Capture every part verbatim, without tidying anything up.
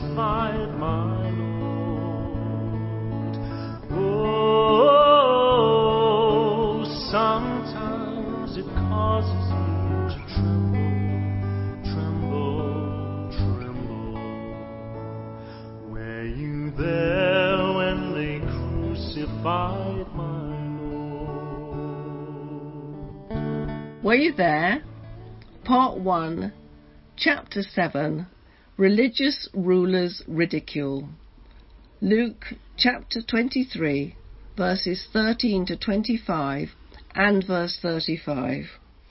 crucified my Lord. Oh, sometimes it causes me to tremble, tremble, tremble. Were you there when they crucified my Lord? Were you there? Part one, Chapter seven, Religious Rulers' Ridicule. Luke chapter twenty-three, verses thirteen to twenty-five and verse thirty-five.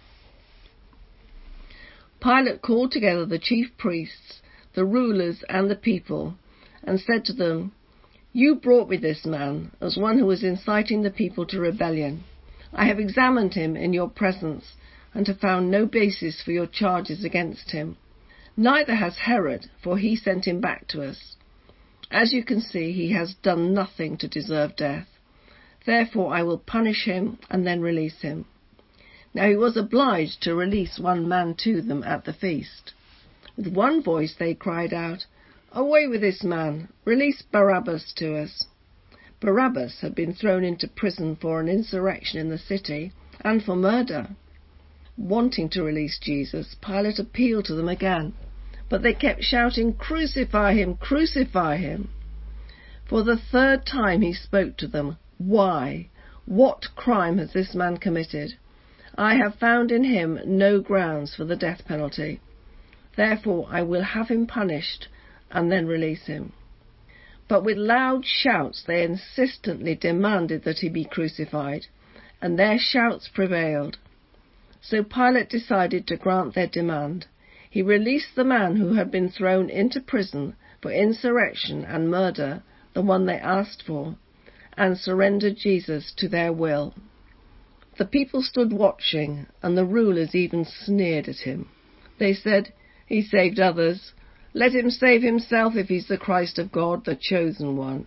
Pilate called together the chief priests, the rulers and the people, and said to them, "You brought me this man as one who was inciting the people to rebellion. I have examined him in your presence, and have found no basis for your charges against him. Neither has Herod, for he sent him back to us. As you can see, he has done nothing to deserve death. Therefore I will punish him and then release him." Now he was obliged to release one man to them at the feast. With one voice they cried out, "Away with this man! Release Barabbas to us!" Barabbas had been thrown into prison for an insurrection in the city and for murder. Wanting to release Jesus, Pilate appealed to them again, but they kept shouting, "Crucify him! Crucify him!" For the third time he spoke to them. "Why? What crime has this man committed? I have found in him no grounds for the death penalty. Therefore I will have him punished and then release him." But with loud shouts they insistently demanded that he be crucified, and their shouts prevailed. So Pilate decided to grant their demand. He released the man who had been thrown into prison for insurrection and murder, the one they asked for, and surrendered Jesus to their will. The people stood watching, and the rulers even sneered at him. They said, "He saved others. Let him save himself if he's the Christ of God, the chosen one."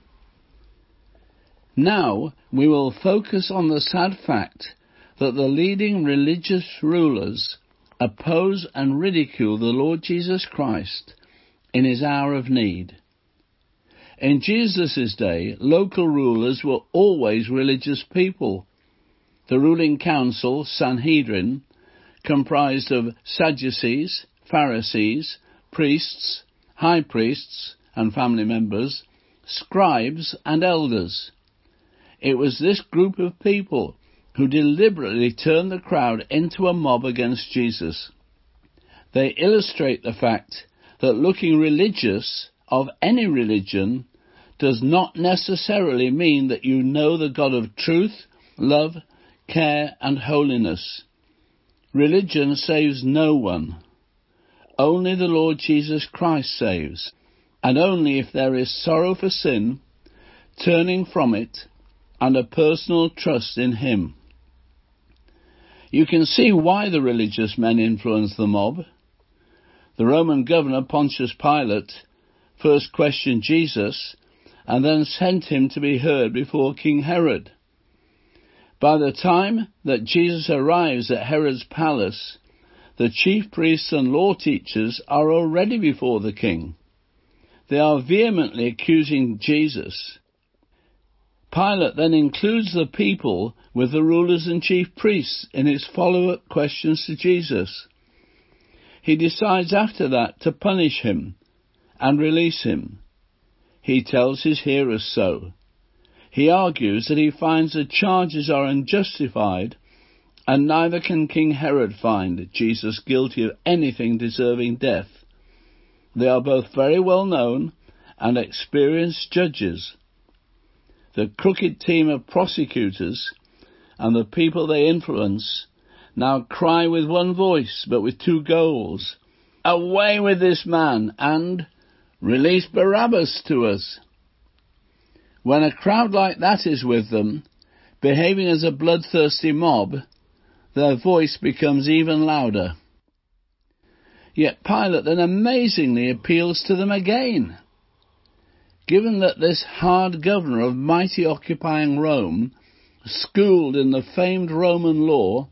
Now we will focus on the sad fact that the leading religious rulers oppose and ridicule the Lord Jesus Christ in his hour of need. In Jesus' day, local rulers were always religious people. The ruling council, Sanhedrin, comprised of Sadducees, Pharisees, priests, high priests and family members, scribes and elders. It was this group of people who deliberately turned the crowd into a mob against Jesus. They illustrate the fact that looking religious, of any religion, does not necessarily mean that you know the God of truth, love, care and holiness. Religion saves no one. Only the Lord Jesus Christ saves, and only if there is sorrow for sin, turning from it, and a personal trust in him. You can see why the religious men influenced the mob. The Roman governor Pontius Pilate first questioned Jesus and then sent him to be heard before King Herod. By the time that Jesus arrives at Herod's palace, the chief priests and law teachers are already before the king. They are vehemently accusing Jesus. Pilate then includes the people with the rulers and chief priests in his follow-up questions to Jesus. He decides after that to punish him and release him. He tells his hearers so. He argues that he finds the charges are unjustified, and neither can King Herod find Jesus guilty of anything deserving death. They are both very well known and experienced judges. The crooked team of prosecutors and the people they influence now cry with one voice but with two goals: "Away with this man," and "Release Barabbas to us." When a crowd like that is with them, behaving as a bloodthirsty mob, their voice becomes even louder. Yet Pilate then amazingly appeals to them again. Given that this hard governor of mighty occupying Rome, schooled in the famed Roman law,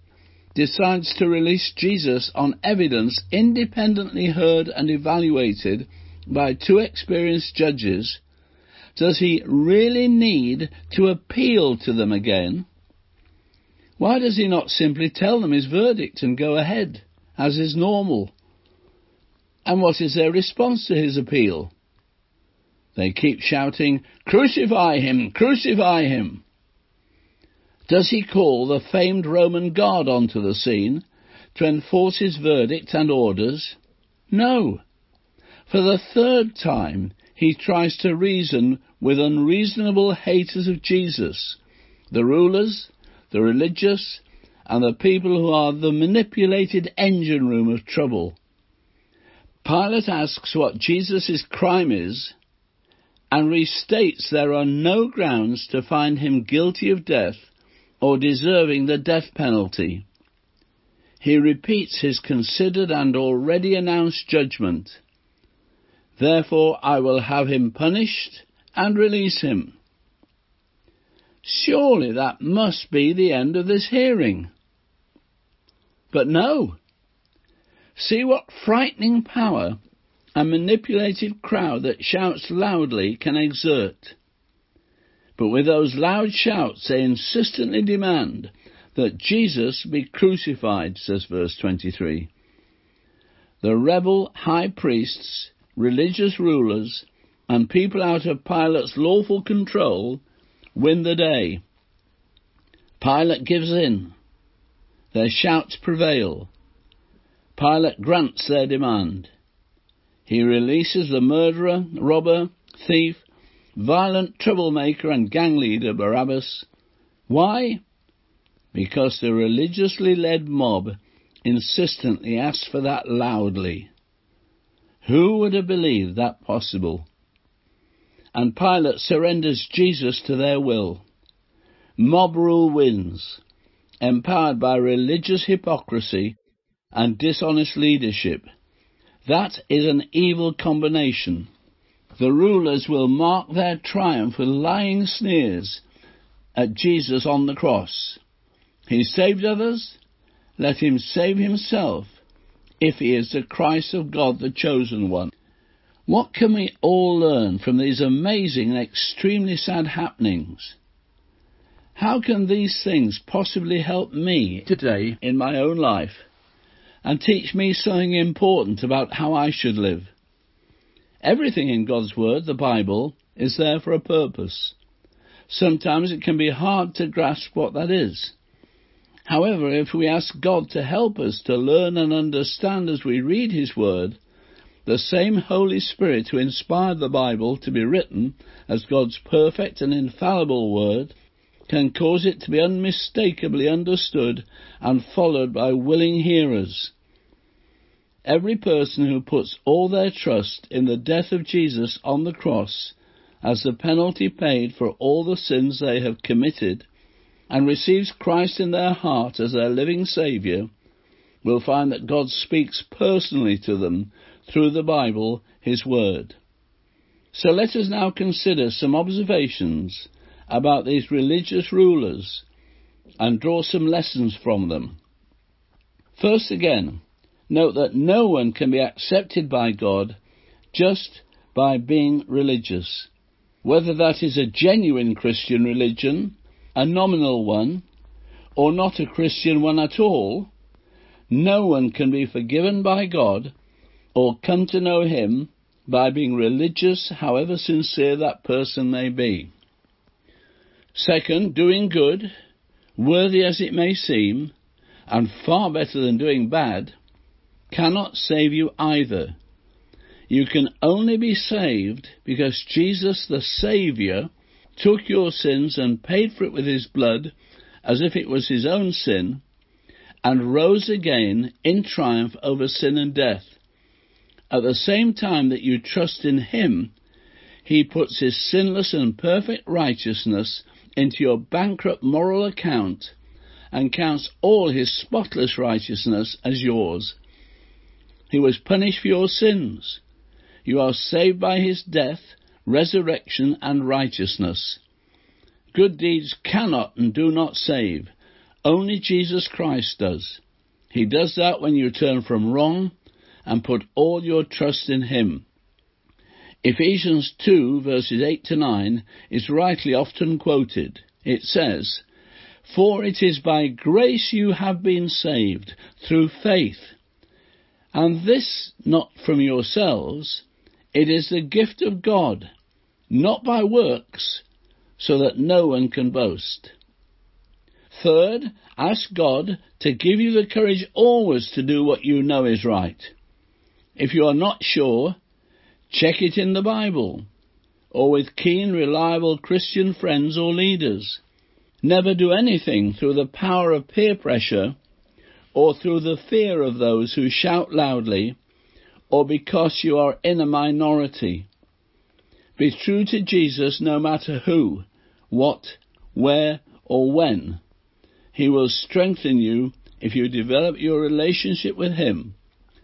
decides to release Jesus on evidence independently heard and evaluated by two experienced judges, does he really need to appeal to them again? Why does he not simply tell them his verdict and go ahead, as is normal? And what is their response to his appeal? They keep shouting, "Crucify him! Crucify him!" Does he call the famed Roman guard onto the scene to enforce his verdict and orders? No. For the third time, he tries to reason with unreasonable haters of Jesus, the rulers, the religious, and the people who are the manipulated engine room of trouble. Pilate asks what Jesus' crime is, and restates there are no grounds to find him guilty of death or deserving the death penalty. He repeats his considered and already announced judgment. Therefore I will have him punished and release him. Surely that must be the end of this hearing. But no. See what frightening power a manipulated crowd that shouts loudly can exert. But with those loud shouts they insistently demand that Jesus be crucified, says verse twenty-three. The rebel high priests, religious rulers, and people out of Pilate's lawful control win the day. Pilate gives in. Their shouts prevail. Pilate grants their demand. He releases the murderer, robber, thief, violent troublemaker and gang leader Barabbas. Why? Because the religiously led mob insistently asked for that loudly. Who would have believed that possible? And Pilate surrenders Jesus to their will. Mob rule wins, empowered by religious hypocrisy and dishonest leadership. That is an evil combination. The rulers will mark their triumph with lying sneers at Jesus on the cross. He saved others, let him save himself, if he is the Christ of God, the chosen one. What can we all learn from these amazing and extremely sad happenings? How can these things possibly help me today in my own life and teach me something important about how I should live? Everything in God's Word, the Bible, is there for a purpose. Sometimes it can be hard to grasp what that is. However, if we ask God to help us to learn and understand as we read His Word, the same Holy Spirit who inspired the Bible to be written as God's perfect and infallible Word can cause it to be unmistakably understood and followed by willing hearers. Every person who puts all their trust in the death of Jesus on the cross as the penalty paid for all the sins they have committed and receives Christ in their heart as their living Saviour will find that God speaks personally to them through the Bible, His Word. So let us now consider some observations about these religious rulers and draw some lessons from them. First again, note that no one can be accepted by God just by being religious. Whether that is a genuine Christian religion, a nominal one, or not a Christian one at all, no one can be forgiven by God or come to know Him by being religious, however sincere that person may be. Second, doing good, worthy as it may seem, and far better than doing bad, cannot save you either. You can only be saved because Jesus the Saviour took your sins and paid for it with His blood as if it was His own sin, and rose again in triumph over sin and death. At the same time that you trust in Him, He puts His sinless and perfect righteousness into your bankrupt moral account and counts all His spotless righteousness as yours. He was punished for your sins. You are saved by His death, resurrection, and righteousness. Good deeds cannot and do not save. Only Jesus Christ does. He does that when you turn from wrong and put all your trust in Him. Ephesians two, verses eight to nine, is rightly often quoted. It says, "For it is by grace you have been saved, through faith. And this not from yourselves, it is the gift of God, not by works, so that no one can boast." Third, ask God to give you the courage always to do what you know is right. If you are not sure, check it in the Bible, or with keen, reliable Christian friends or leaders. Never do anything through the power of peer pressure, or through the fear of those who shout loudly, or because you are in a minority. Be true to Jesus no matter who, what, where, or when. He will strengthen you if you develop your relationship with Him.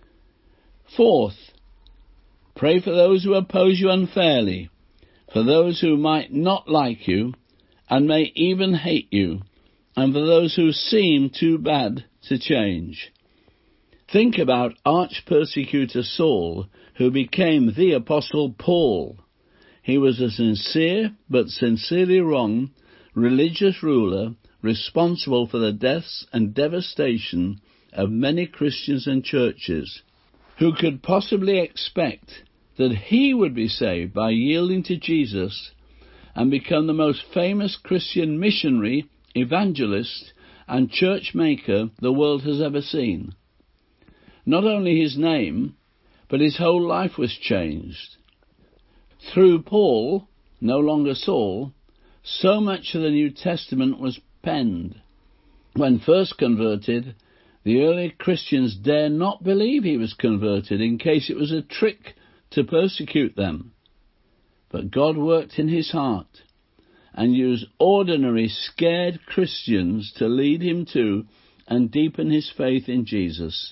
Fourth, pray for those who oppose you unfairly, for those who might not like you and may even hate you, and for those who seem too bad to change. Think about arch-persecutor Saul, who became the Apostle Paul. He was a sincere, but sincerely wrong, religious ruler responsible for the deaths and devastation of many Christians and churches. Who could possibly expect that he would be saved by yielding to Jesus and become the most famous Christian missionary, evangelist, and church maker the world has ever seen? Not only his name, but his whole life was changed. Through Paul, no longer Saul, so much of the New Testament was penned. When first converted, the early Christians dared not believe he was converted in case it was a trick to persecute them. But God worked in his heart and used ordinary, scared Christians to lead him to and deepen his faith in Jesus.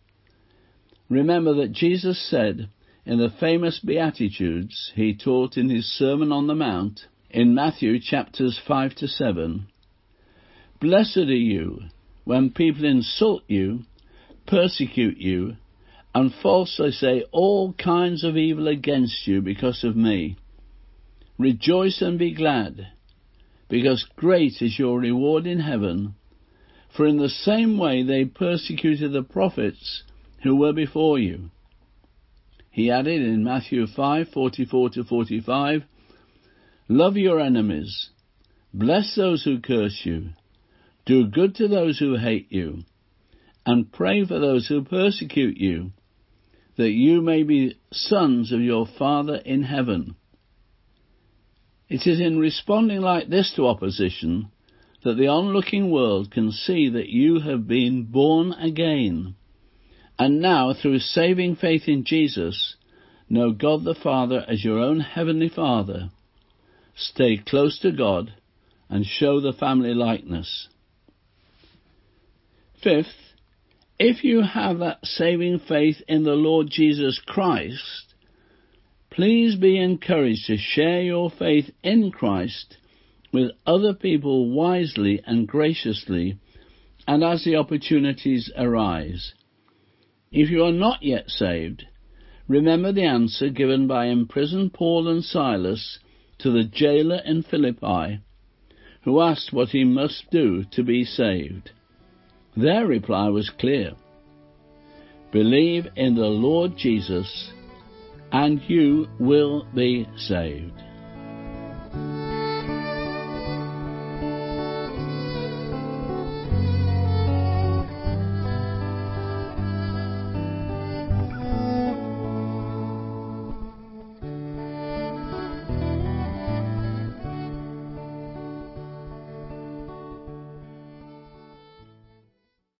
Remember that Jesus said in the famous Beatitudes he taught in his Sermon on the Mount in Matthew chapters five to seven, "Blessed are you when people insult you, persecute you, and falsely say all kinds of evil against you because of me. Rejoice and be glad, because great is your reward in heaven, for in the same way they persecuted the prophets who were before you." He added in Matthew five, forty-four to forty-five, "Love your enemies, bless those who curse you, do good to those who hate you, and pray for those who persecute you, that you may be sons of your Father in heaven." It is in responding like this to opposition that the onlooking world can see that you have been born again, and now, through saving faith in Jesus, know God the Father as your own heavenly Father. Stay close to God and show the family likeness. Fifth, if you have that saving faith in the Lord Jesus Christ, please be encouraged to share your faith in Christ with other people wisely and graciously, and as the opportunities arise. If you are not yet saved, remember the answer given by imprisoned Paul and Silas to the jailer in Philippi, who asked what he must do to be saved. Their reply was clear: "Believe in the Lord Jesus, and you will be saved."